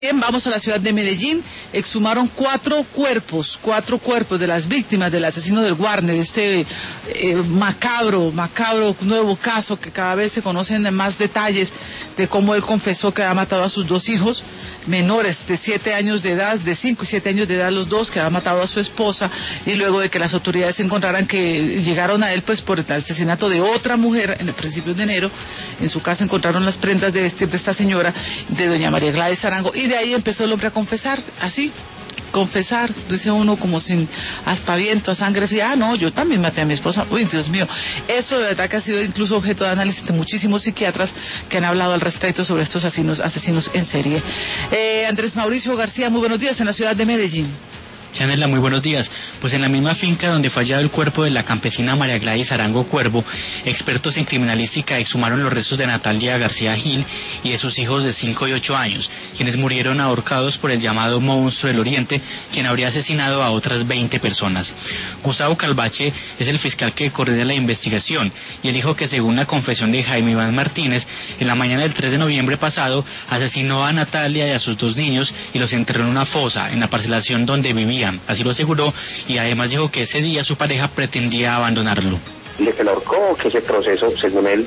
Bien, vamos a la ciudad de Medellín. Exhumaron cuatro cuerpos de las víctimas del asesino del Guarne, de este macabro nuevo caso, que cada vez se conocen más detalles de cómo él confesó que había matado a sus dos hijos menores de 7 años de edad, de 5 y 7 años de edad los dos, que había matado a su esposa, y luego de que las autoridades encontraran que llegaron a él pues por el asesinato de otra mujer en el principios de enero. En su casa encontraron las prendas de vestir de esta señora, de doña María Gladys Arango, y de ahí empezó el hombre a confesar, así, dice uno como sin aspaviento, a sangre fría. No, yo también maté a mi esposa. Uy, Dios mío, eso de verdad que ha sido incluso objeto de análisis de muchísimos psiquiatras que han hablado al respecto sobre estos asesinos en serie. Andrés Mauricio García, muy buenos días en la ciudad de Medellín. Chanela, muy buenos días. Pues en la misma finca donde fue hallado el cuerpo de la campesina María Gladys Arango Cuervo, expertos en criminalística exhumaron los restos de Natalia García Gil y de sus hijos de 5 y 8 años, quienes murieron ahorcados por el llamado monstruo del Oriente, quien habría asesinado a otras 20 personas. Gustavo Calvache es el fiscal que coordina la investigación, y él dijo que según la confesión de Jaime Iván Martínez, en la mañana del 3 de noviembre pasado, asesinó a Natalia y a sus 2 niños y los enterró en una fosa en la parcelación donde vivía. Así lo aseguró, y además dijo que ese día su pareja pretendía abandonarlo. De que la ahorcó, que ese proceso, según él,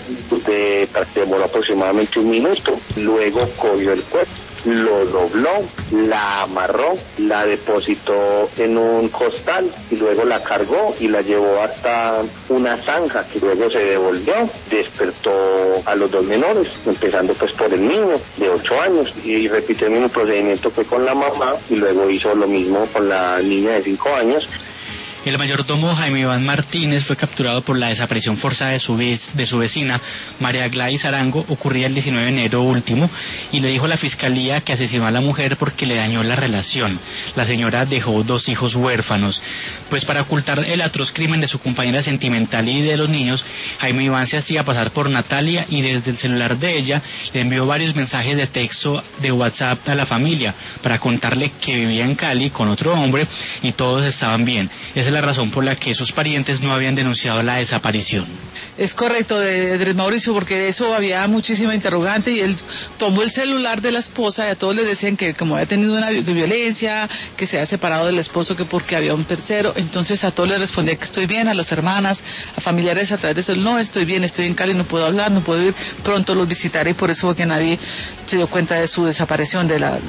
demoró aproximadamente 1 minuto. Luego cogió el cuerpo, lo dobló, la amarró, la depositó en un costal y luego la cargó y la llevó hasta una zanja, que luego se devolvió. Despertó a los 2 menores, empezando pues por el niño de 8 años, y repitió el mismo procedimiento que con la mamá, y luego hizo lo mismo con la niña de 5 años. El mayordomo Jaime Iván Martínez fue capturado por la desaparición forzada de su vecina, María Gladys Arango, ocurrida el 19 de enero último, y le dijo a la fiscalía que asesinó a la mujer porque le dañó la relación. La señora dejó 2 hijos huérfanos. Pues para ocultar el atroz crimen de su compañera sentimental y de los niños, Jaime Iván se hacía pasar por Natalia y desde el celular de ella le envió varios mensajes de texto de WhatsApp a la familia para contarle que vivía en Cali con otro hombre y todos estaban bien. Esa es la razón por la que sus parientes no habían denunciado la desaparición. Es correcto, Andrés Mauricio, porque de eso había muchísima interrogante, y él tomó el celular de la esposa y a todos le decían que como había tenido una violencia, que se había separado del esposo, que porque había un tercero. Entonces a todos les respondía que estoy bien, a las hermanas, a familiares a través de eso, no, estoy bien, estoy en Cali, no puedo hablar, no puedo ir, pronto los visitaré, y por eso que nadie se dio cuenta de su desaparición,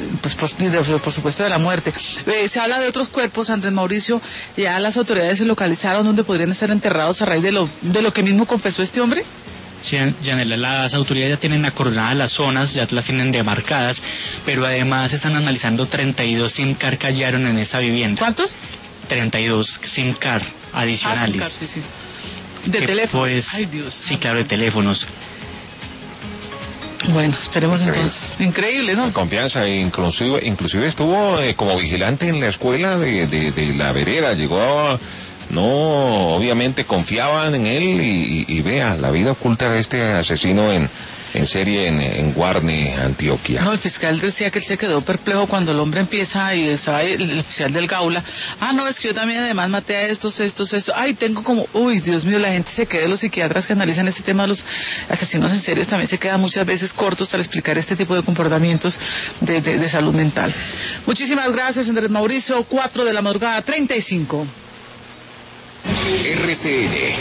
por supuesto de la muerte. Se habla de otros cuerpos, Andrés Mauricio. Ya las autoridades se localizaron donde podrían estar enterrados a raíz de lo que mismo confesó este hombre. Sí, Yanela, las autoridades ya tienen acordadas las zonas, ya las tienen demarcadas, pero además están analizando 32 SIM card que hallaron en esa vivienda. ¿Cuántos? 32 SIM card adicionales. SIM card, sí. De teléfonos. Pues, ay, Dios. Sí, claro, de teléfonos. Bueno, esperemos entonces. Increíble, ¿no? La confianza, inclusive estuvo como vigilante en la escuela de la vereda, no, obviamente confiaban en él, y vea, la vida oculta de este asesino en serie en Guarne, Antioquia. No, el fiscal decía que él se quedó perplejo cuando el hombre empieza, y estaba el oficial del Gaula. No, es que yo también además maté a estos. Ay, tengo como, uy, Dios mío, la gente se queda, los psiquiatras que analizan este tema de los asesinos en serie también se quedan muchas veces cortos al explicar este tipo de comportamientos de salud mental. Muchísimas gracias, Andrés Mauricio. 4 de la madrugada, 35. RCN